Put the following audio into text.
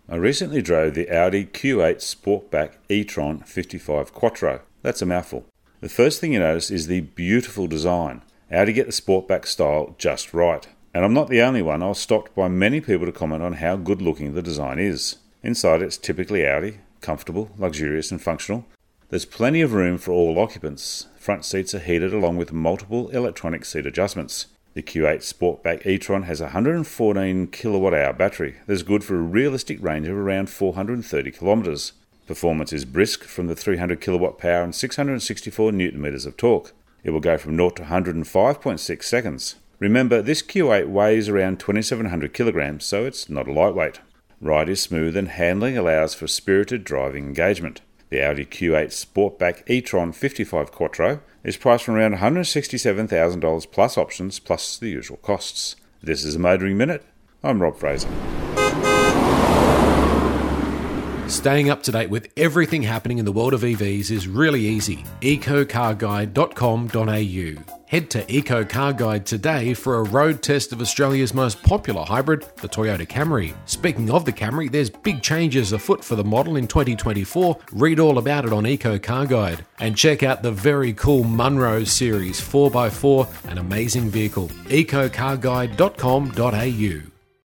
I recently drove the Audi Q8 Sportback e-tron 55 Quattro. That's a mouthful. The first thing you notice is the beautiful design. Audi get the Sportback style just right. And I'm not the only one. I was stopped by many people to comment on how good looking the design is. Inside it's typically Audi, comfortable, luxurious and functional. There's plenty of room for all occupants. Front seats are heated along with multiple electronic seat adjustments. The Q8 Sportback e-tron has a 114 kilowatt-hour battery that's good for a realistic range of around 430 kilometres. Performance is brisk from the 300 kilowatt power and 664 newton metres of torque. It will go from 0 to 100 in 5.6 seconds. Remember, this Q8 weighs around 2,700 kilograms, so it's not a lightweight. Ride is smooth and handling allows for spirited driving engagement. The Audi Q8 Sportback e-tron 55 Quattro is priced from around $167,000 plus options plus the usual costs. This is a Motoring Minute. I'm Rob Fraser. Staying up to date with everything happening in the world of EVs is really easy. ecocarguide.com.au. Head to Eco Car Guide today for a road test of Australia's most popular hybrid, the Toyota Camry. Speaking of the Camry, there's big changes afoot for the model in 2024. Read all about it on Eco Car Guide. And check out the very cool Munro Series 4x4, an amazing vehicle. ecocarguide.com.au.